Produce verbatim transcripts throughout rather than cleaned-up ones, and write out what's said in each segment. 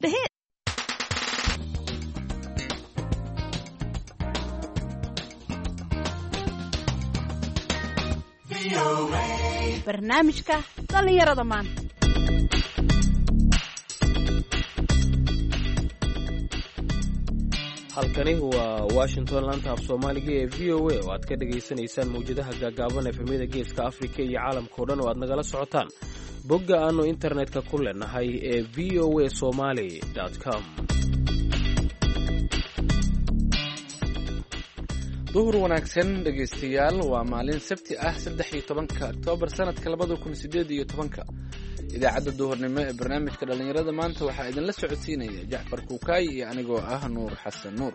The hit. barnaamijka dhalinyarada maanta. halkani waa Washington laanta af Soomaaliga ee V O A oo aad ka dhageysanaysaan mawjadaha gaagaaban ee efemyada geeska Afrika iyo caalamka oo dhan oo aad nagala socotaan bogga aanu internetka ku leenahay ee v o a somali dot com. duhur wanaagsan dhegaystayaal, waa maalin sabti ah saddex iyo tobanka Oktoobar sanadka labada kun sideed iyo tobanka. idaacadda duhurnimo ee barnaamijka dhalinyarada maanta waxaa idinla socodsiinaya Jacfar Kuukay iyo anigoo ah Nuur Xasan Nuur.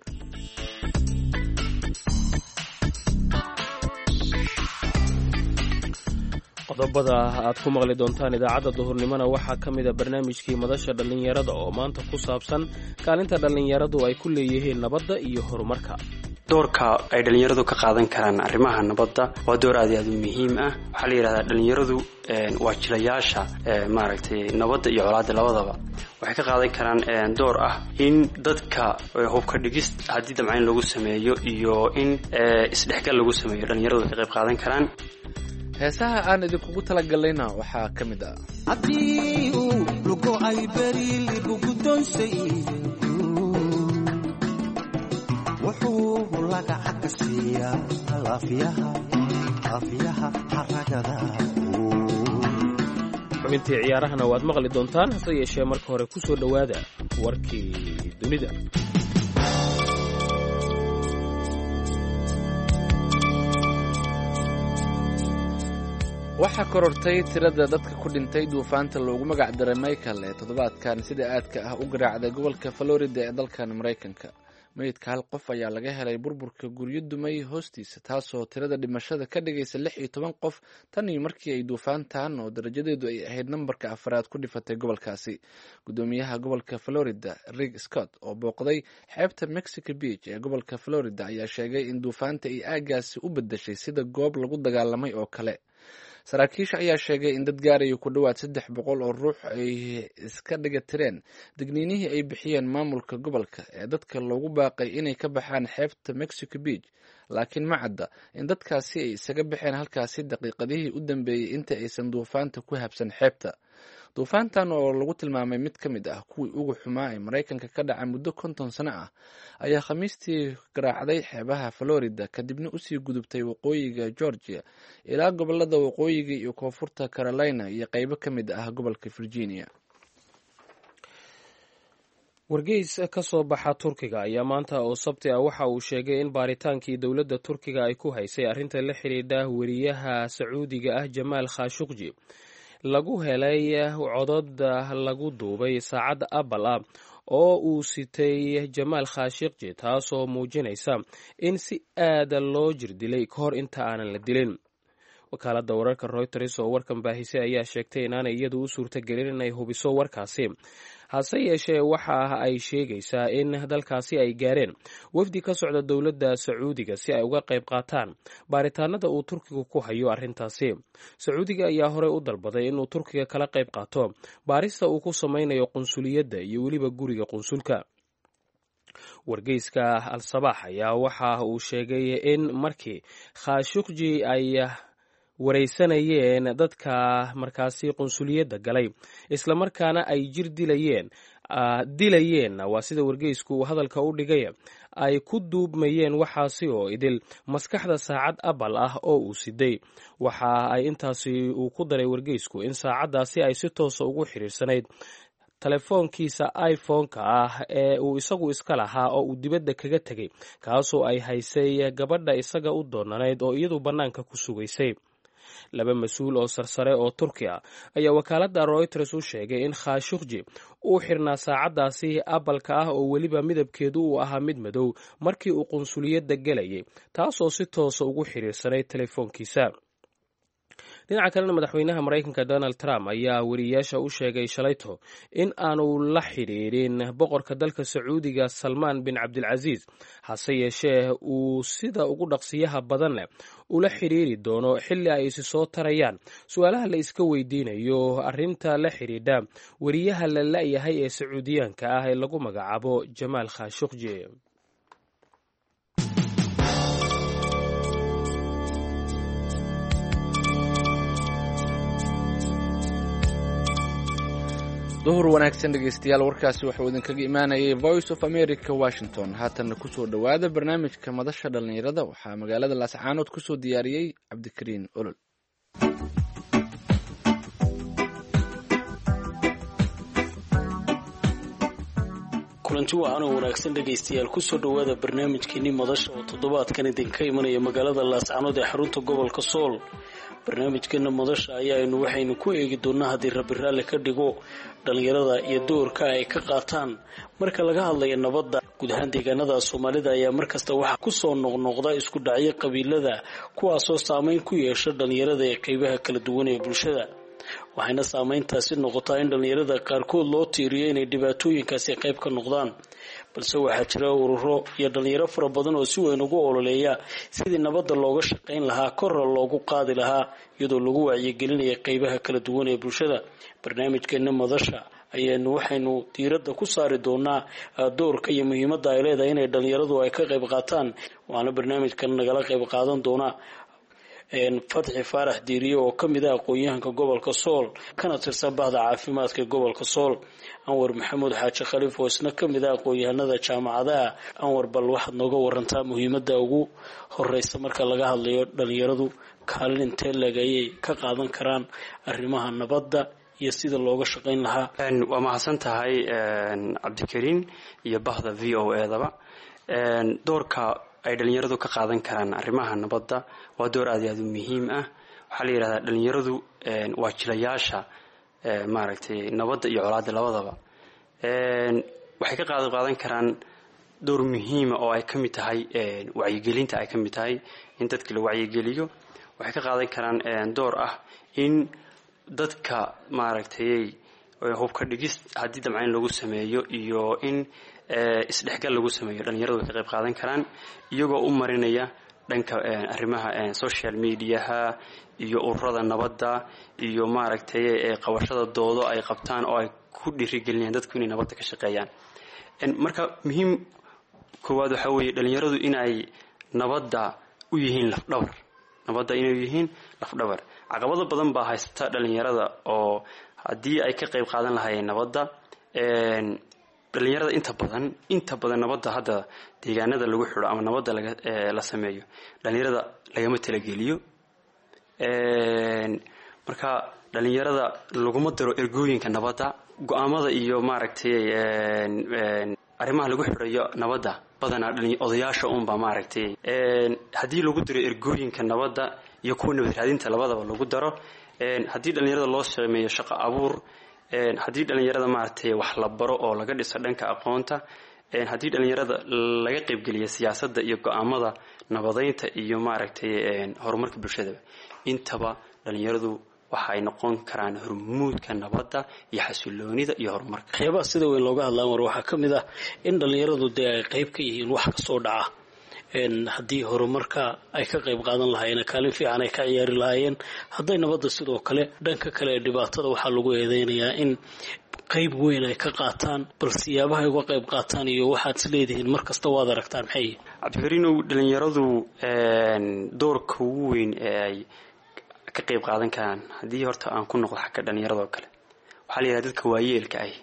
qodobada aad ku maqli doontaan idaacadda duhurnimona waxaa ka mid a barnaamijkii madasha dhalinyarada oo maanta ku saabsan kaalinta dhalinyaradu ay ku leeyihiin nabadda iyo horumarka. doorka ay dhalinyaradu ka qaadan karaan arrimaha nabadda waa door aad iyo aad u muhiim ah. waxaa la yidhahdaa dhalinyaradu waa jilayaasha maaragtay nabadda iyo colaadda labadaba. waxay ka qaadan karaan door ah in dadka hubka dhigis haddii damcayn lagu sameeyo iyo in isdhexgal lagu sameeyo dhalinyaradu ka qayb qaadan karaan. heesaha aan idinkugu talagalayna waxaa ka mid ah haddii uu lugo ay beriil bugu doonsay wuxuu lagaca ka siiyaa laafiyaha laafiyaha xaragada. xubintii ciyaarahana waad maqli doontaan, hase yeeshee marka hore ku soo dhowaada warkii dunida. waxaa korortay tirada dadka ku dhintay duufaanta loogu magac daray Michael ee toddobaadkan sida aadka ah u garaacday gobolka Florida ee dalkan Mareykanka. meydka hal qof ayaa laga helay burburka guryo dumay hoostiisa, taasoo tirada dhimashada ka dhigaysa lix iyo toban qof tan iyo markii ay duufaantan oo darajadeedu ay ahayd nambarka afraad ku dhifatay gobolkaasi. gudoomiyaha gobolka Florida Rick Scott oo booqday xeebta Mexico Beach ee gobolka Florida ayaa sheegay in duufaanta ay aagaasi u bedeshay sida goob lagu dagaalamay oo kale. saraakiisha ayaa sheegay in dad gaaraya ku dhowaad saddex boqol oo ruux ay iska dhiga tireen digniinihii ay bixiyeen maamulka gobolka ee dadka loogu baaqay inay ka baxaan xeebta Mexico Beach, laakiin ma cadda in dadkaasi ay isaga baxeen halkaasi daqiiqadihii u dambeeyey inta aysan duufaanta ku habsan xeebta. duufaantan oo lagu tilmaamay mid ka mid ah kuwii ugu xumaa ee Mareykanka ka dhaca muddo konton sano ah ayaa khamiistii garaacday xeebaha Florida kadibna usii gudubtay waqooyiga Georgia ilaa gobolada waqooyiga iyo koonfurta Carolina iyo qaybo ka mid ah gobolka Virginia. wargeys ka soo baxa Turkiga ayaa maanta oo sabti ah waxa uu sheegay in baaritaankii dowladda Turkiga ay ku haysay arrinta la xiriirta weriyaha Sacuudiga ah Jamaal Khashoggi lagu helay codod lagu duubay saacadda Apple ah oo uu sitay Jamaal Khashoggi, taasoo muujinaysa in si aad loo jirdilay ka hor inta aanan la dilin. wakaaladda wararka Reuters oo warkan baahisay ayaa sheegtay inaanay iyadu u suurtagelin inay hubiso warkaasi, hase yeeshee waxa ay sheegaysaa in dalkaasi ay gaareen wafdi ka socda dowladda Sacuudiga si ay uga qayb qaataan baaritaanada uu Turkigu ku hayo arrintaasi. Sacuudiga ayaa horey u dalbaday inuu Turkiga kala qayb qaato baarista uu ku samaynayo qunsuliyadda iyo weliba guriga qunsulka. wargeyska Al-Sabaax ayaa waxa uu sheegay in markii Khashoggi ay wareysanayeen dadka markaasi qunsuliyadda galay isla markaana ay jir dilayeen dilayeen waa sida wargeysku hadalka u dhigay, ay ku duubmayeen waxaasi oo idil maskaxda saacad Apple ah oo uu siday. waxa ay intaasi uu ku daray wargeysku in saacadaasi ay si toos ugu xiriirsanayd telefoonkiisa iPhone-ka ah ee uu isagu iska lahaa oo uu dibadda kaga tegay, kaasoo ay haysay gabadha isaga u doonanayd oo iyadu bannaanka ku sugaysay. laba mas-uul oo sarsare oo Turki ah ayaa wakaaladda Reuters u sheegay in Khashoggi uu xirnaa saacadaasi Apple-ka ah oo weliba midabkeedu uu ahaa mid madow markii uu qunsuliyadda gelayay, taasoo si toos ugu xiriirsanay telefoonkiisa. dhinaca kalena madaxweynaha maraykanka donald trump ayaa weriyaasha u sheegay shalayto in aanu la xidhiidhin boqorka dalka sacuudiga salmaan bin cabdilcasiis hase yeeshee uu sida ugu dhaqsiyaha badan leh ula xidhiiri doono xilli ay isi soo tarayaan su-aalaha la iska weydiinayo arrinta la xidhiidha weriyaha la la-yahay ee sacuudiyaanka ah ee lagu magacaabo jamaal khashuqji. duhur wanaagsan dhegeystayaal, warkaasi wuxuu idinkaga imaanayay voice of america washington. haatanna kusoo dhowaada barnaamijka madasha dhallinyarada. waxaa magaalada laascaanood kusoo diyaariyey cabdikariin olol. kulanti wacan oo wanaagsan dhegaystayaal, kusoo dhowaada barnaamijkeenii madasha oo toddobaadkan idinka imanaya magaalada laascaanood ee xarunta gobolka sool. barnaamijkeena madasha ayaaynu waxaynu ku eegi doonaa haddii rabbi raalle ka dhigo dhallinyarada iyo doorka ay ka qaataan marka laga hadlayo nabadda. guud ahaan deegaanada soomaalida ayaa markasta waxaa kusoo noqnoqda isku dhacyo qabiilada kuwaasoo saameyn ku yeesha dhallinyarada ee qeybaha kala duwan ee bulshada, waxayna saameyntaasi noqotaa in dhallinyarada qaarkood loo tiiriyo inay dhibaatooyinkaasi qayb ka noqdaan. balse waxaa jira ururo iyo dhallinyaro fara badan oo si weyn ugu ololeeya sidii nabadda looga shaqayn lahaa, korra loogu qaadi lahaa, iyadoo lagu wacyigelinaya qeybaha kala duwan ee bulshada. barnaamijkeena madasha ayaanu waxaynu diiradda ku saari doonaa doorka iyo muhiimadda ay leedahay inay dhallinyaradu ay ka qayb qaataan. waxaana barnaamijkan nagala qayb qaadan doonaa fatxi faarax diiriye oo ka mid ah aqoon-yahanka gobolka sool kana tirsan bahda caafimaadka gobolka sool, anwar maxamuud xaaji khaliif oo isna ka mid ah aqoon-yahanada jaamacadaha. anwar, bal waxaad nooga warantaa muhiimadda ugu horeysa marka laga hadlayo dhallinyaradu kaalin intee leg ayay ka qaadan karaan arrimaha nabadda iyo sida looga shaqayn lahaa? waa mahadsan tahay cabdikariin iyo bahda v o edaba. doorka ay dhalinyaradu ka qaadan karaan arrimaha nabadda waa door aad iyo aad u muhiim ah. waxaa la yidhahdaa dhalinyaradu waa jilayaasha maaragtay nabadda iyo colaadda labadaba. waxay ka qaad qaadan karaan door muhiima oo ay ka mid tahay wacyigelinta, ay ka mid tahay in dadka la wacyigeliyo. waxay ka qaadan karaan door ah in dadka maaragtay hubka dhigis haddii damcayn lagu sameeyo iyo in isdhexgal lagu sameeyo, dhalinyaradu way ka qayb qaadan karaan iyagoo u marinaya dhanka arrimaha social mediaha iyo ururada nabadda iyo maaragtay qabashada doodo ay qabtaan oo ay ku dhiirigelinayaan dadku inay nabadda ka shaqeeyaan. marka muhiim koowaad waxaa weeye dhalinyaradu inay nabadda u yihiin lafdhabar nabadda inay yihiin lafdhabar. caqabado badan baa haysta dhalinyarada oo haddii ay ka qayb qaadan lahaayeen nabadda, dhalinyarada inta badan inta badan nabadda hadda deegaanada lagu xidho ama nabadda laga la sameeyo dhalinyarada lagama talageliyo. marka dhalinyarada laguma daro ergooyinka nabadda, go-aamada iyo maaragtay arrimaha lagu xidhayo nabadda badanaa odayaasha unba maaragtay haddii lagu daro ergooyinka nabadda iyo kuwa nabad raadinta labadaba lagu daro, haddii dhalinyarada loo sameeyo shaqo abuur, haddii dhalinyarada maaragtay wax la baro oo laga dhiso dhanka aqoonta, haddii dhalinyarada laga qaybgeliya siyaasadda iyo go-aamada nabadeynta iyo maaragtay horumarka bulshadaba, intaba dhalinyaradu waxay noqon karaan hormuudka nabadda iyo xasiloonida iyo horumarka. qeybaha sida weyn looga hadlaan war waxaa ka mid ah in dhalinyaradu dee ay qayb ka yihiin wax kastoo dhaca. haddii horumarka ay ka qayb qaadan lahaayeen, kaalin fiican ay ka ciyaari lahaayeen. hadday nabadda sidoo kale dhanka kale ee dhibaatada waxaa lagu eedeynayaa in qayb weyn ay ka qaataan, bal siyaabaha ay uga qayb qaataan iyo waxaad is leedihiin markasta waad aragtaan maxay? cabdikariinow, dhalinyaradu doorka ugu weyn ee ay ka qayb qaadan karaan haddii horta aan ku noqdo xagga dhalinyaradoo kale, waxaa la yidhaha dadka waayeelka ah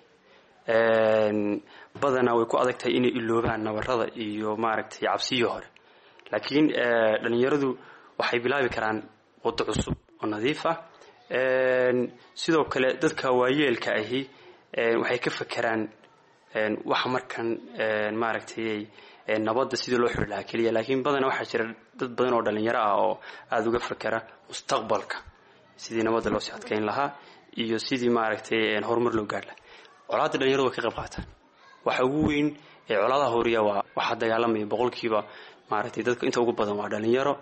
badanaa way ku adag tahay inay iloobaan nabarada iyo maaragtay cabsiyo hore, laakiin dhalinyaradu waxay bilaabi karaan waddo cusub oo nadiif ah. sidoo kale dadka waayeelka ahi waxay ka fakeraan waxa markan maaragtay nabadda sidii loo xidhi lahaa keliya, laakiin badanaa waxaa jira dad badan oo dhalinyaro ah oo aada uga fakera mustaqbalka sidii nabadda loo sii adkeyn lahaa iyo sidii maaragtay horumar loo gaadh lahaa. colaadda dhalinyaradu way ka qayb qaataan waxa ugu weyn ee colaadaha horiya waa waxaa dagaalamaya boqolkiiba maaragtay dadka inta ugu badan waa dhalinyaro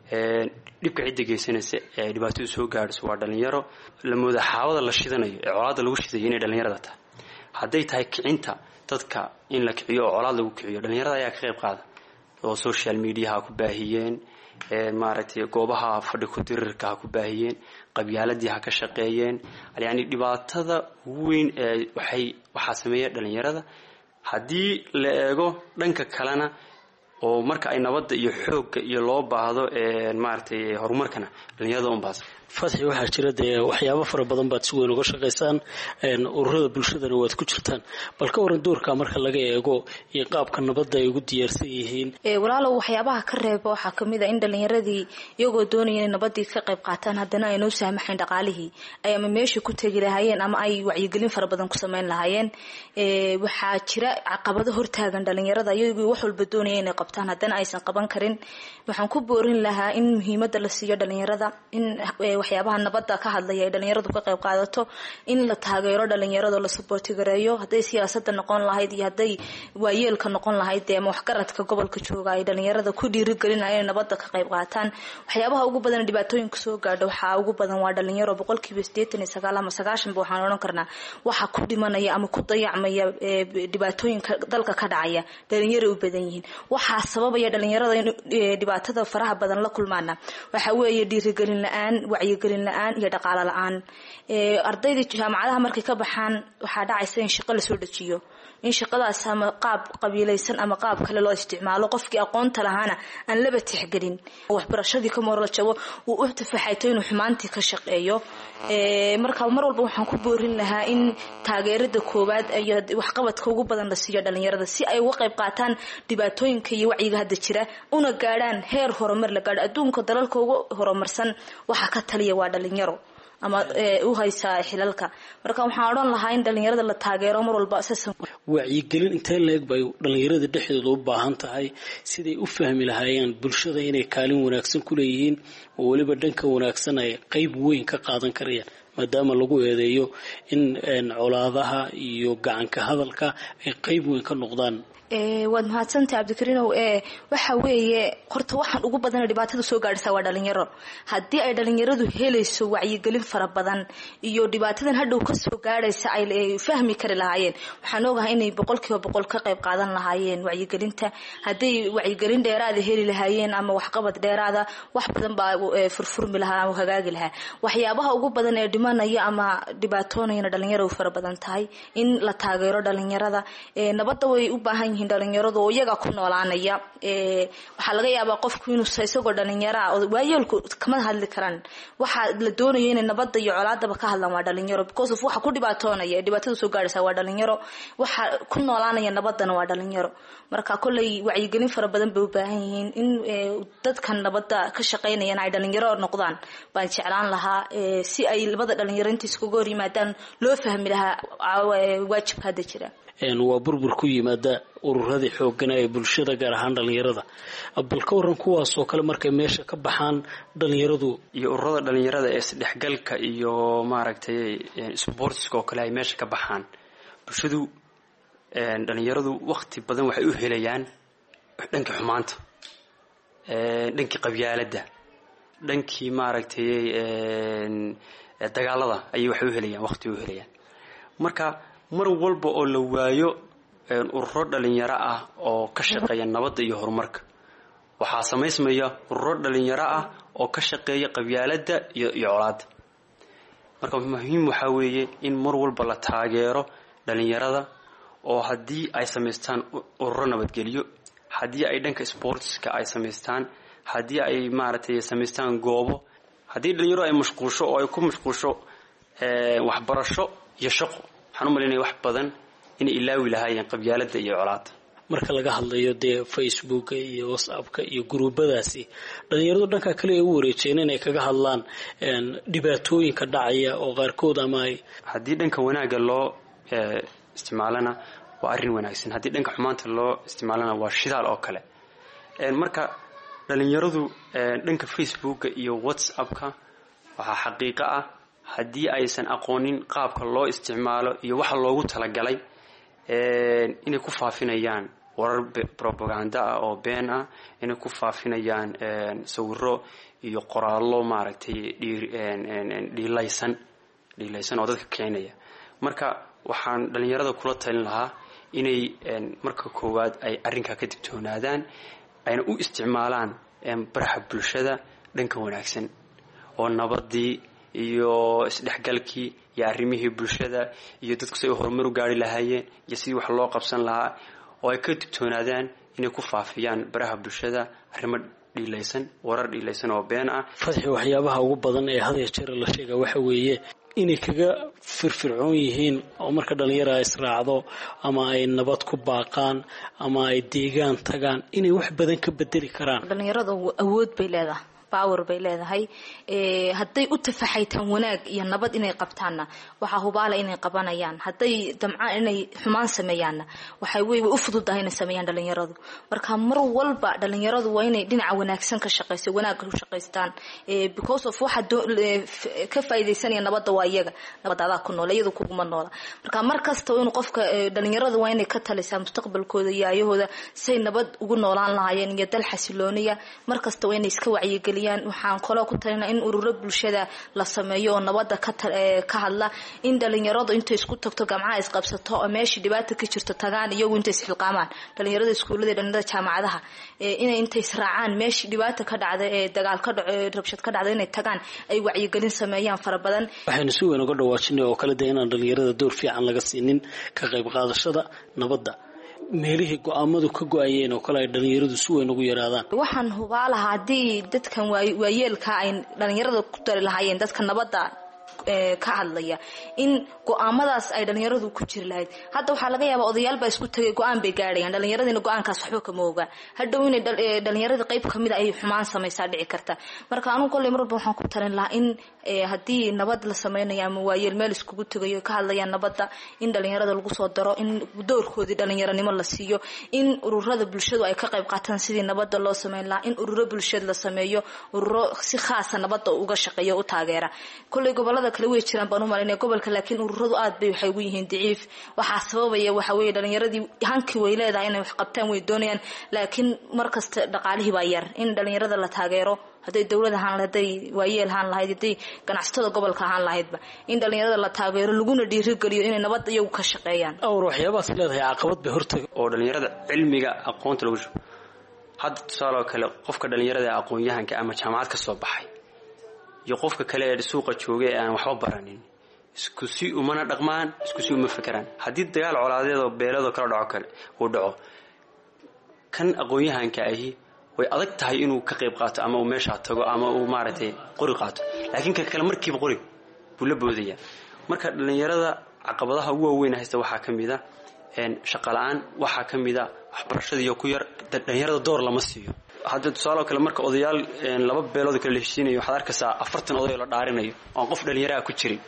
dhibka cidda geysanaysa ee dhibaatadu soo gaadhayso waa dhalinyaro la mooda xaawada la shidanayo ee colaada lagu shidayo inay dhalinyarada tahay hadday tahay kicinta dadka in la kiciyo oo colaad lagu kiciyo dhalinyarada ayaa ka qayb qaada oo social mediaha ku baahiyeen maaragtay goobaha fadhi ku dirirka ha ku baahiyeen qabyaaladii ha ka shaqeeyeen yani dhibaatada ugu weyn ee waxay waxaa sameeya dhalinyarada haddii la eego dhanka kalena oo marka ay nabadda iyo xoogga iyo loo baahdo maaragtay horumarkana dhalinyarada unbaas fatxi waxaa jira dee waxyaabo fara badan baad si weyn uga shaqaysaan ururada bulshadana waad ku jirtaan bal ka waran doorka marka laga eego iyo qaabka nabadda ay ugu diyaarsan yihiin walaalow waxyaabaha ka reeba waxaa kamid a in dhalinyaradii iyagoo doonaya inay nabadii ka qayb qaataan haddana ay noo saamaxayn dhaqaalihii ay ama meesha ku tegi lahaayeen ama ay wacyigelin fara badan ku samayn lahaayeen waxaa jira caqabado hortaagan dhalinyarada iyagoo wax walba doonaya inay qabtaan haddana aysan qaban karin waxaan ku boorin lahaa in muhiimada la siiyo dhalinyarada in waxyaabaha nabadda ka hadlaya ay dhalinyaradu ka qayb qaadato in la taageero dhalinyarada la saboorti gareeyo hadday siyaasada noqon lahayd iyo hadday waayeelka noqon lahayd ama waxgaradka gobolka jooga ay dhalinyarada ku dhiirigelinayaan inay nabadda ka qayb qaataan waxyaabaha ugu badan dhibaatooyinka soo gaadha waxaa ugu badan waa dhalinyaro boqolkiiba sideetan iyo sagaal ama sagaashan ba waxaan odhan karnaa waxa ku dhimanaya ama ku dayacmaya dhibaatooyinka dalka ka dhacaya dhalinyaro u badan yihiin waxaa sababaya dhalinyarada in dhibaatada faraha badan la kulmaana waxa weeye dhiirigelin la-aan wacyigelin la-aan iyo dhaqaalo la-aan ardayda jaamacadaha markay ka baxaan waxaa dhacaysa in shaqo lasoo dejiyo in shaqadaas ama qaab qabiilaysan ama qaab kale loo isticmaalo qofkii aqoonta lahaana aan laba tixgelin waxbarashadii ka moral jabo uu u tafaxayto inuu xumaantii ka shaqeeyo marka mar walba waxaan ku boorin lahaa in taageerada koowaad iyo waxqabadka ugu badan la siiyo dhalinyarada si ay uga qayb qaataan dhibaatooyinka iyo wacyiga hadda jira una gaadhaan heer horumar la gaadho adduunka dalalka ugu horumarsan waxa ka taliya waa dhalinyaro ama u haysaa xilalka marka waxaan odhan lahaa in dhalinyarada la taageero mar walba asasan wacyigelin intee leeg bay dhalinyarada dhexdooda u baahan tahay siday u fahmi lahaayeen bulshada inay kaalin wanaagsan ku leeyihiin oo weliba dhanka wanaagsan ay qayb weyn ka qaadan karayaan maadaama lagu eedeeyo in colaadaha iyo gacanka hadalka ay qayb weyn ka noqdaan waad mahadsantahay cabdikariinow waxa weeye horta waxaan ugu badan dhibaatada soo gaadhaysa waa dhalinyaro haddii ay dhalinyaradu helayso wacyigelin fara badan iyo dhibaatadan hadhow ka soo gaadhaysa ay fahmi kari lahaayeen waxaan ogahay inay boqolkiiba boqol ka qayb qaadan lahaayeen wacyigelinta hadday wacyigelin dheeraada heli lahaayeen ama waxqabad dheeraada wax badan baa furfurmi lahaa ama hagaagi lahaa waxyaabaha ugu badan ee dhimanaya ama dhibaatoonayana dhalinyaro fara badan tahay in la taageero dhalinyarada nabadda way u baahan yihiin dhalinyaradu oo iyaga ku noolaanaya waxaa laga yaabaa qofku inuu isagoo dhalinyaro ah oo waayeelku kama hadli karaan waxa la doonayo inay nabadda iyo colaadaba ka hadlaan waa dhalinyaro because of waxa ku dhibaatoonaya dhibaatada soo gaadhaysa waa dhalinyaro waxa ku noolaanaya nabaddana waa dhalinyaro marka kolley wacyigelin fara badan bay u baahan yihiin in dadkan nabadda ka shaqaynayaan ay dhalinyaro noqdaan baan jeclaan lahaa si ay labada dhalinyaro intiis kuga hor yimaadaan loo fahmi lahaa waajibka hadda jira waa burbur ku yimaada ururadii xoogana ee bulshada gaar ahaan dhalinyarada bal ka waran kuwaasoo kale markay meesha ka baxaan dhalinyaradu iyo ururada dhalinyarada ee isdhexgalka iyo maaragtay sportska oo kale ay meesha ka baxaan bulshadu dhalinyaradu waqti badan waxay u helayaan dhankii xumaanta dhankii qabyaaladda dhankii maaragtay dagaalada ayay waxay u helayaan waqti u helayaan marka mar walba oo la waayo ururo dhalinyaro ah oo ka shaqeeya nabadda iyo horumarka waxaa samaysmaya ururo dhalinyaro ah oo ka shaqeeya qabyaaladda iyo iyo colaadda marka muhiim waxaa weeye in mar walba la taageero dhalinyarada oo haddii ay samaystaan ururo nabadgelyo haddii ay dhanka sportska ay samaystaan haddii ay maaragtay samaystaan goobo haddii dhalinyaro ay mashquulsho oo ay ku mashquulsho waxbarasho iyo shaqo waxaan u malaynaya wax badan inay ilaawi lahaayeen qabyaaladda iyo colaadda marka laga hadlayo dee facebooka iyo whatsappka iyo gruubadaasi dhalinyaradu dhanka kale ay u wareejeen inay kaga hadlaan dhibaatooyinka dhacaya oo qaarkood ama ay haddii dhanka wanaagga loo isticmaalana waa arrin wanaagsan haddii dhanka xumaanta loo isticmaalana waa shidaal oo kale marka dhalinyaradu dhanka facebooka iyo whatsappka waxaa xaqiiqo ah haddii aysan aqoonin qaabka loo isticmaalo iyo waxa loogu talagalay inay ku faafinayaan warar propaganda ah oo been ah, inay ku faafinayaan sawiro iyo qoraallo maaragtay dhiilaysan dhiilaysan oo dadka keenaya. marka waxaan dhalinyarada kula talin lahaa inay marka koowaad ay arrinkaa ka digtoonaadaan, ayna u isticmaalaan baraha bulshada dhanka wanaagsan oo nabadii iyo isdhexgalkii iyo arrimihii bulshada iyo dadku say horumar u gaari lahaayeen iyo sidii wax loo qabsan lahaa, oo ay ka digtoonaadaan inay ku faafiyaan baraha bulshada arrimo dhiilaysan, warar dhiilaysan oo been ah. Fadxi, waxyaabaha ugu badan ee had iyo jeer la sheega waxa weeye inay kaga firfircoon yihiin oo marka dhalinyaro ay israacdo ama ay nabad ku baaqaan ama ay deegaan tagaan inay wax badan ka bedeli karaan. dhalinyaradu awood bay leedahay, power bay leedahay. ee haday u tafaxaytaan wanaag iyo nabad inay qabtaana waxa hubaala inay qabanayaan. haday damcaan inay xumaan sameeyaana waxay way u fududahay inay sameeyaan dhalinyaradu. marka mar walba dhalinyaradu waa inay dhinaca wanaagsan ka shaqeyso, wanaag ku shaqeystaan, ee because of waxa ka faa'iideysanaya nabadda waa iyaga, nabadda ku nool iyadu kuma noola. marka mar kasta inuu qofka dhalinyaradu waa inay ka talisaa mustaqbalkooda iyo ayahooda say nabad ugu noolaan lahaayeen iyo dal xasilooniya. mar kasta waa inay iska wacyigeliyaan. waxaan kale ku talinaa in ururo bulshada la sameeyo oo nabadda ka ka hadla, in dhalinyaradu intay isku tagto gamcaha is qabsato oo meeshii dhibaato ka jirto tagaan iyagu intay isxilqaamaan. dhalinyarada iskuulada, dhalinyarada jaamacadaha ee inay intay israacaan meeshii dhibaato ka dhacday ee dagaal ka dhacay, rabshad ka dhacday inay tagaan ay wacyigelin sameeyaan fara badan. waxaynu si weyn uga dhawaajinay oo kale inaan dhalinyarada door fiican laga siinin ka qayb qaadashada nabadda. meelihii go'aamadu ka go'ayeen oo kale ay dhalinyaradu si weyn ugu yaraadaan. waxaan hubaalaha haddii dadkan waayeelka ay dhalinyarada ku dari lahaayeen dadka nabadda ka hadlaya in go'aamadaas ay dhalinyaradu ku jiri lahayd. hadda waxaa laga yaabaa odayaal baa isku tagay go'aan bay gaadhayaan, dhalinyaradina go'aankaas waxba kama oga. hadhow inay dhalinyarada qayb kamid ay xumaan samaysaa dhici karta. marka anigu kolley mar walba waxaan ku talin lahaa in haddii nabad la sameynayo ama waayeel meel iskugu tagayo ka hadlayaan nabadda, in dhalinyarada lagu soo daro, in doorkoodii dhalinyaranimo la siiyo, in ururada bulshadu ay ka qayb qaataan sidii nabadda loo sameyn lahaa, in ururo bulshada la sameeyo, ururo si khaasa nabadda uga shaqeeyo u taageera. kolley gobolada kale way jiraan baan u malaynaya gobolka, laakiin ururadu aad bay waxay ugu yihiin daciif. waxaa sababaya waxa weeye dhalinyaradii hankii way leedahay inay wax qabtaan, way doonayaan, laakiin markasta dhaqaalihii baa yar. in dhalinyarada la taageero, haday dawlad ahaan lahayd, haday waayeel ahaan lahayd, haday ganacsatada gobolka ahaan lahaydba, in dhalinyarada la taageero laguna dhiirigeliyo inay nabadda iyagu ka shaqeeyaan. awr waxyaabahaas leedahay caqabad bay hortaga oo dhalinyarada cilmiga aqoonta lagu shubo. hadda tusaale kale qofka dhalinyarada aqoon-yahanka ama jaamacad ka soo baxay iyo qofka kale ee suuqa jooga ee aan waxba baranin isku si umana dhaqmaan, isku si uma fikiraan. haddii dagaal colaadeed oo beelado kala dhaco kale uu dhaco, kan aqoon-yahanka ahi way adag tahay inuu ka qayb qaato ama uu meesha tago ama uu maaragtay qori qaato, laakiin ka kale markiiba qori buu la boodaya. marka dhalinyarada caqabadaha ugu waaweyn haysta waxaa ka mid ah shaqo la'aan, waxaa ka mid ah waxbarashadiiyo ku yar, dhalinyarada door lama siiyo. hadda tusaale kale marka odayaal laba beelood kala heshiinayo waxaad arkaysaa afartan oday la dhaarinayo oo qof dhalinyaro ku jirin.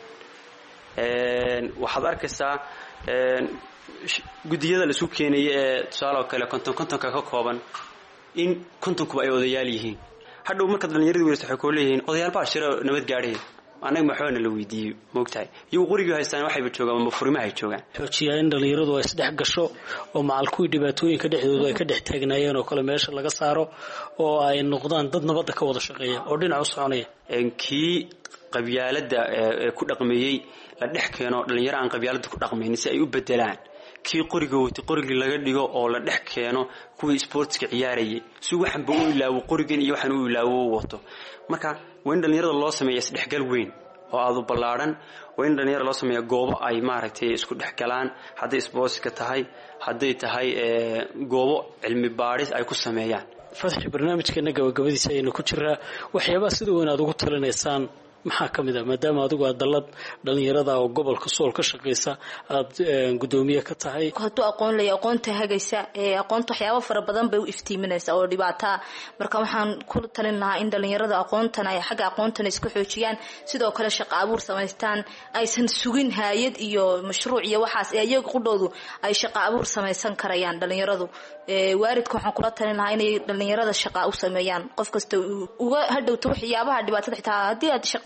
een waxaad arkaysaa een gudiyada la isku keenay ee tusaale kale konton kontonka ka kooban in kontonkuba ay odayaal yihiin. hadhow marka dhalinyaradu weeyso waxay ku leeyihiin odayaal baa shiro nabad gaadhay, anaga maxoona la weydiiyay moogtahay iyagu qoriga haystaan waxay joogaan ama furimaha ay joogaan. xoojiyaa in dhalinyaradu ay isdhex gasho oo macalkuwi dhibaatooyinka dhexdooda ay ka dhex taagnaayeen oo kale meesha laga saaro oo ay noqdaan dad nabadda ka wada shaqeeya oo dhinac u soconaya. kii qabyaalada ku dhaqmeeyay la dhex keeno dhalinyaro aan qabyaalada ku dhaqmaynin si ay u bedelaan, kii qoriga wati qorigii laga dhigo oo la dhex keeno kuwii sportska ciyaarayay si waxan buu u ilaawo qorigan iyo waxan uu ilaawo wato. marka waa in dhalinyarada loo sameeyo isdhexgal weyn oo aad u ballaaran, waa in dhalinyarada loo sameeyo goobo ay maaragtay isku dhexgalaan, hadday sportska tahay, hadday tahay goobo cilmi baadhis ay ku sameeyaan. Fadxi, barnaamijkeena gabagabadiisa ayaynu ku jiraa. waxyaabaha sida weyn aad ugu talinaysaan maxaa ka mid ah maadaama adigu aad dalad dhalinyarada oo gobolka Sool ka shaqeysa aad gudoomiye ka tahay? hadduu aqoon leeyahay aqoonta hagaysa ee aqoonta waxyaabo fara badan bay u iftiiminaysaa oo dhibaato. marka waxaan ku talin lahaa in dhalinyarada aqoontan ay xagga aqoontan isku xoojiyaan, sidoo kale shaqo abuur samaystaan, aysan sugin hay'ad iyo mashruuc iyo waxaas ee iyaga qudhoodu ay shaqo abuur samaysan karayaan dhalinyaradu. ee waaridka waxaan kula talin lahaa inay dhalinyarada shaqo u sameeyaan, qof kasta uga hadhowto waxyaabaha dhibaatada xitaa haddii aad shaqo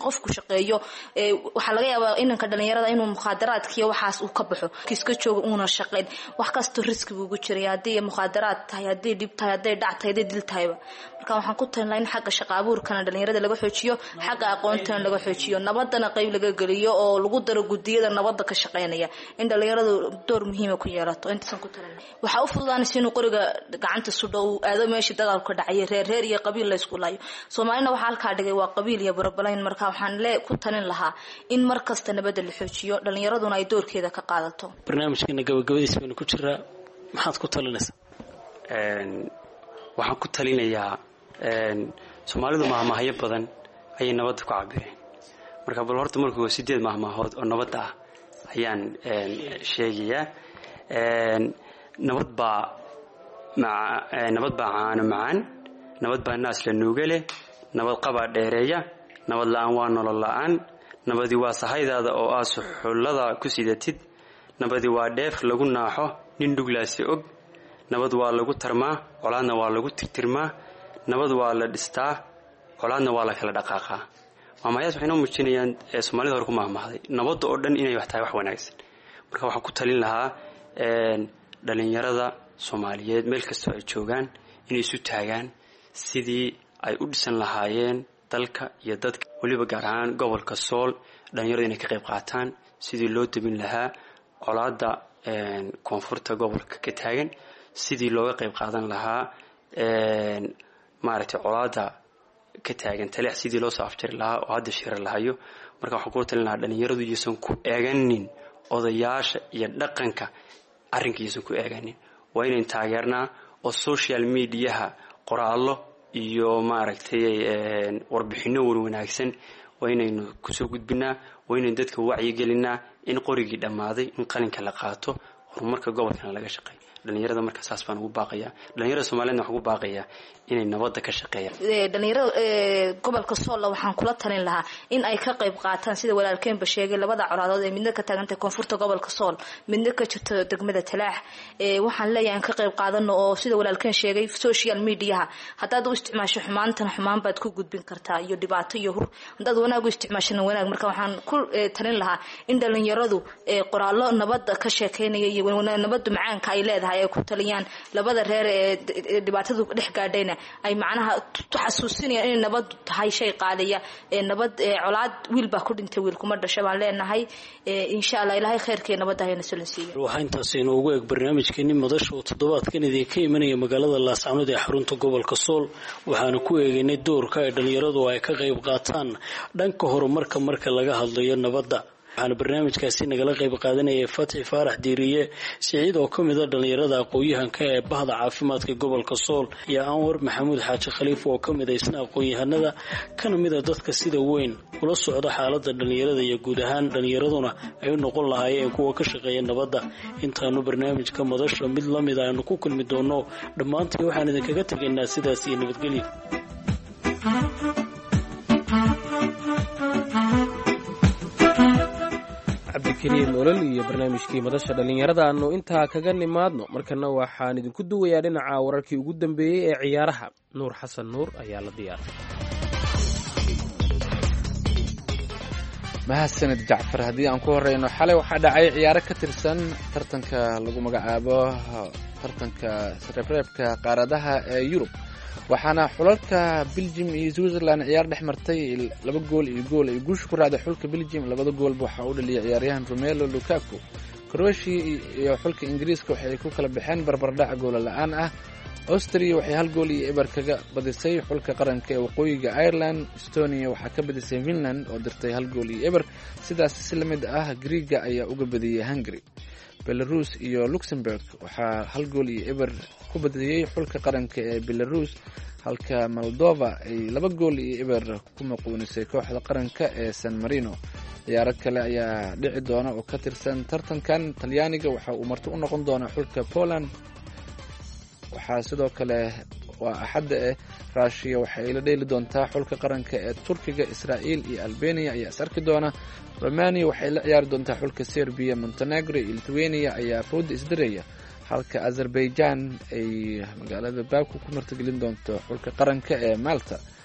qofku shaqeeyo waxaa laga yaabaa inanka dhalinyarada inuu mukhaadaraadkiiyo waxaas uu ka baxo kiiska jooga uuna shaqayn wax kastoo riski buu ugu jiray haddii mukhaadaraad tahay haddii dhib tahay hadday dhac tahay hadday dil tahayba marka waxaan ku talin lahaa in xagga shaqa abuurkana dhalinyarada laga xoojiyo xagga aqoontana laga xoojiyo nabadana qayb laga geliyo oo lagu daro gudiyada nabadda ka shaqeynaya in dhalinyaradu door muhiima ku yeelato intaasaan ku talin lahaa waxaa u fududaanaysa inuu qoriga gacanta sudho uu aado meeshii dagaal ka dhacay reer reer iyo qabiil la isku laayo soomaalina waxaa halkaa dhigay waa qabiil iyo barabalayn marka waxaan le ku talin lahaa in mar kasta nabadda la xoojiyo dhalinyaraduna ay doorkeeda ka qaadato barnaamijkeena gabagabadiisa baynu ku jiraa maxaad ku talinaysaa waxaan ku talinayaa soomaalidu mahmahyo badan ayay nabadda ku cabireen marka bal horta markuu sideed mahmahood oo nabadda ah ayaan sheegayaa nabad baa nabad baa caano macaan nabad baa naas la nuuga leh nabad qabaa dheereeya nabad la-aan waa nolol la-aan nabadii waa sahaydaada oo aa suxullada ku sidatid nabadii waa dheef lagu naaxo nin dhuglaasi og nabad waa lagu tarmaa colaadna waa lagu tirtirmaa nabad waa la dhistaa colaadna waa la kala dhaqaaqaa maamayaas waxay noo muujinayaan soomaalida hore ku mahmahday nabadda oo dhan inay wax tahay wax wanaagsan marka waxaan ku talin lahaa dhalinyarada soomaaliyeed meel kastoo ay joogaan inay isu taagaan sidii ay u dhisan lahaayeen dalka iyo dadka weliba gaar ahaan gobolka sool dhalinyaradu inay ka qayb qaataan sidii loo debin lahaa colaadda koonfurta gobolka ka taagan sidii looga qayb qaadan lahaa maaragtay colaadda ka taagan taleex sidii loo soo afjari lahaa oo hadda shirar lahayo marka waxaan kula talin lahaa dhalinyaradu iyaysan ku eeganin odayaasha iyo dhaqanka arrinka iyaysan ku eeganin waa inayn taageernaa oo social mediaha qoraallo iyo maaragtay warbixinno wan wanaagsan waa inaynu kusoo gudbinaa waa inaynu dadka wacyigelinaa in qorigii dhammaaday in qalinka la qaato horumarka gobolkana laga shaqeeyo dhalinyarada marka saas baan ugu baaqayaa dhalinyarada Soomaaliyeedna waxaan ugu baaqayaa inay nabadda ka shaqeeyaan dhalinyarada gobolka Sool waxaan kula talin lahaa in ay ka qayb qaataan sida walaalkeenba sheegay labada colaadood ee midna ka taagantay koonfurta gobolka Sool midna ka jirta degmada Talaax ee waxaan leeyahay ka qayb qaadano oo sida walaalkeen sheegay social media hadaad u isticmaasho xumaantan xumaan baad ku gudbin kartaa iyo dhibaato iyo hur hadaad wanaag u isticmaashana wanaag marka waxaan ku talin lahaa in dhalinyaradu qoraallo nabadda ka sheekeynaya iyo nabadda macaanka ay leedahay ay ku taliyaan labada reer ee dhibaatadu dhex gaadhayna ay macnaha xasuusinayaan in nabad tahay shay qaaliya ee nabad colaad wiil baa ku dhintay wiil kuma dhashay baan leenahay insha Allah ilaahay khayrkee nabadda hayna sulansiiyo waxaan intaas inoogu eeg barnaamijkeeni madasha oo toddobaadkan idin ka imanaya magaalada Laascaanood ee xarunta gobolka Sool waxaana ku eegaynay doorka ay dhalinyaradu ay ka qayb qaataan dhanka horumarka marka laga hadlayo nabadda waxaana barnaamijkaasi nagala qayb qaadanayay Fatxi Faarax Diiriye Siciid oo ka mid ah dhalinyarada aqoon-yahanka ee bahda caafimaadka gobolka Sool iyo Anwar Maxamuud Xaaji Khaliif oo ka mid ah isna aqoon-yahanada kana mid ah dadka sida weyn ula socda xaaladda dhalinyarada iyo guud ahaan dhalinyaraduna ay u noqon lahaayeen kuwa ka shaqeeya nabadda intaanu barnaamijka madasha mid la mid ah ku kulmi doono dhammaantii waxaan idinkaga tagaynaa sidaas iyo nabadgelyo cabdikariim olol iyo barnaamijkii madasha dhalinyarada aanu intaa kaga nimaadno markana waxaan idinku duwayaa dhinaca wararkii ugu dambeeyey ee ciyaaraha nuur xasan nuur ayaa la diyaaray mahadsanid jacfar haddii aan ku horeyno xalay waxaa dhacay ciyaaro ka tirsan tartanka lagu magacaabo tartanka reebreebka qaaradaha ee yurub waxaana xulalka Belgium iyo Switzerland ciyaar dhex martay laba gool iyo gool ay guush ku raacday xulka Belgium labada goolba waxa uu dhaliyay ciyaaryahan Romelu Lukaku Croatia iyo xulka Ingiriiska waxay ku kala baxeen barbardhac gool la'aan ah Austria waxay hal gool iyo eber kaga badisay xulka qaranka ee waqooyiga Ireland Estonia waxa ka badisay Finland oo dirtay hal gool iyo eber sidaas si la mid ah Greece ayaa uga badiyay Hungary Belarus iyo Luxembourg waxa hal gool iyo eber ku badiyay xulka qaranka ee Belarus halka Moldova ay laba gool iyo eber ku maquunisay kooxda qaranka ee San Marino ciyaaro kale ayaa dhici doona oo ka tirsan tartankan Talyaaniga waxa uu marti u noqon doonaa xulka Poland waxaa sidoo kale waa axadda ee Russia waxay la dheeli doontaa xulka qaranka ee Turkiga Israa'iil iyo Albania ayaa is arki doona Romania waxay la ciyaari doontaa xulka Serbia Montenegro iyo Lithuania ayaa food isdiraya halka Azerbaijan ay magaalada Baku ku martigelin doonto xulka qaranka ee Malta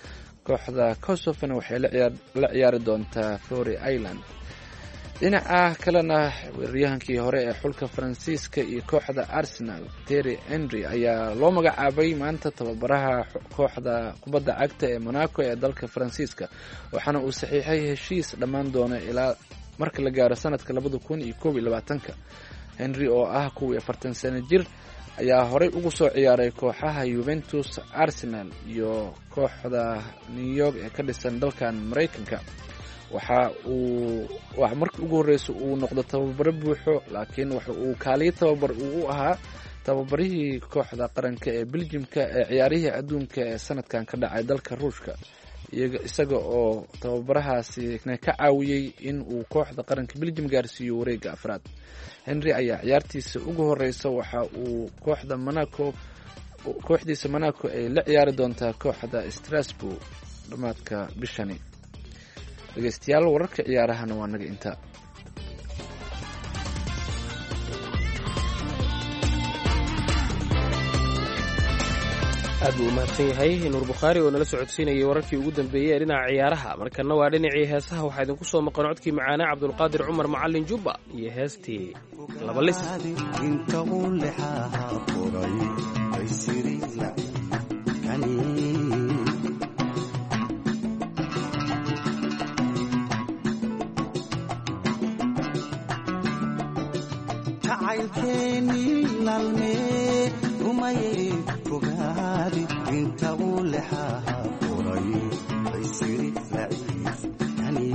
kooxda kosovona waxay la ciyaari doontaa flory island. dhinaca kalena weeraryahankii hore ee xulka faransiiska iyo kooxda arsenal terry henry ayaa loo magacaabay maanta tababaraha kooxda kubadda cagta ee monaco ee dalka faransiiska, waxaana uu saxiixay heshiis dhammaan doona ilaa marka la gaaro sanadka labada kun iyo koob iyo labaatanka. henry oo ah kuwii afartan sano jir ayaa horey ugu soo ciyaaray kooxaha Juventus, Arsenal iyo kooxda New York ee ka dhisan dalkan Mareykanka. waxa uu wax markii ugu horreysay uu noqdo tababaro buuxo, laakiin waxa uu kaaliyo tababar uu u ahaa tababarihii kooxda qaranka ee Belgiumka ee ciyaarihii adduunka ee sanadkan ka dhacay dalka Ruushka, isaga oo tababarahaasi ka caawiyey in uu kooxda qaranka Belgium gaarsiiyo wareegga afraad. henry ayaa ciyaartiisa ugu horeysa waxa uu kooxda Monaco kooxdiisa Monaco ay la ciyaari doontaa kooxda Strasbourg dhamaadka bishani. dhegeystayaal, wararka ciyaarahana waa naga inta. aad buu umahadsan yahay nuur bukhaari oo nala socodsiinayay wararkii ugu dambeeyey ee dhinaca ciyaaraha. markana waa dhinacii heesaha, waxaa idinku soo maqan codkii macaanaa cabdulqaadir cumar macalin jubba iyo heestii laba lis. inta uu lexaha furay ay siri lacikani jacaylkeeni lalmee rumaye fogaadi inta uu lexaha furay ay siri lacikani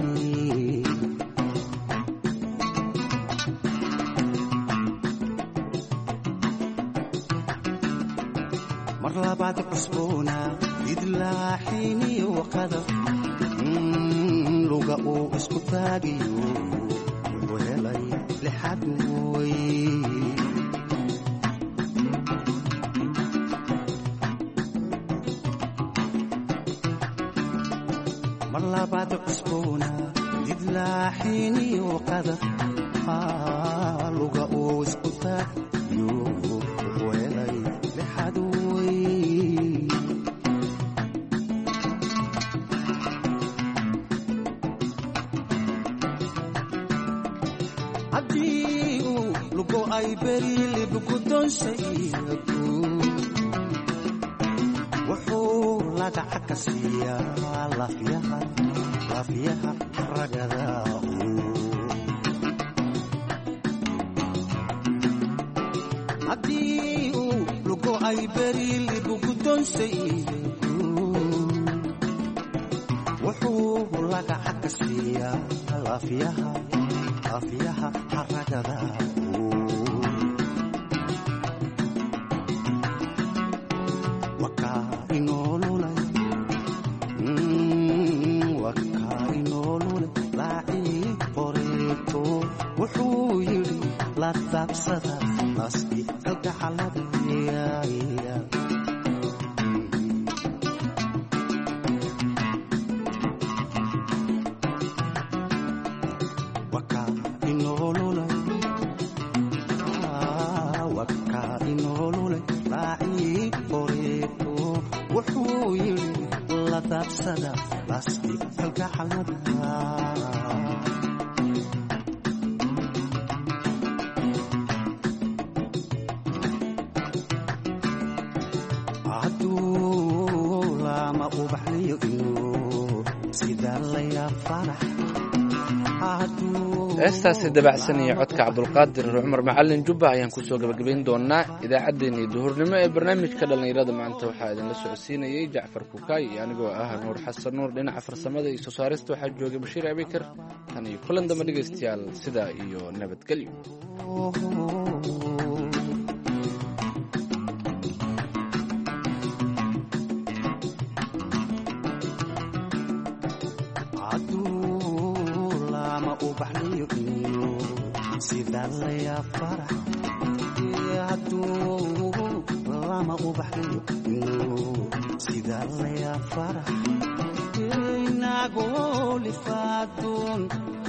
mar labaad cusboona idlaaxiniyo qadaf luga uu isku taagiyo wuxuu helay lixad way. mar labaad cusboona idlaaxiniyo qadaf luga uu isku taagiyo wuxuu helay lixad way. haddii uu lugo ay berilib guddoonsaygu wuxuu lagaca ka siiyaa lafyaha lafyaha ragada haddii uu lugo ay berilib guddoonsaygu wuxuu lagaca ka siiyaa lafyaha lafyaha ragada wakaa inoolulay wakaa inoolulay laacii qoreeto wuxuu yidhi la daabsada naski kalgacaladaya heestaasi dabacsan iyo codka cabdulqaadir cumar macalin jubba ayaan kusoo gabagabayn doonaa idaacaddeenii duhurnimo ee barnaamijka dhallinyarada. maanta waxaa idinla socodsiinayay jacfar kukaay iyo anigoo ah nuur xasan nuur. dhinaca farsamada iyo soo saarista waxaa joogay bashiir abikar. tan iyo kulan damba dhegaystayaal, sidaa iyo nabadgelyo.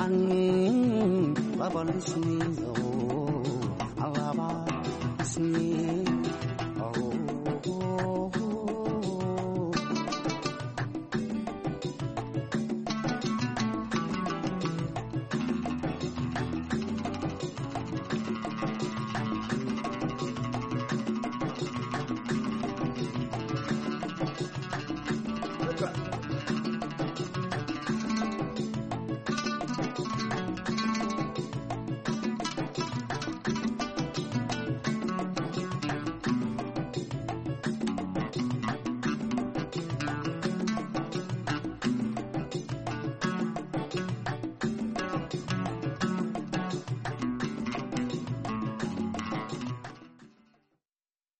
Laba lisniyo, alaba lisniyo.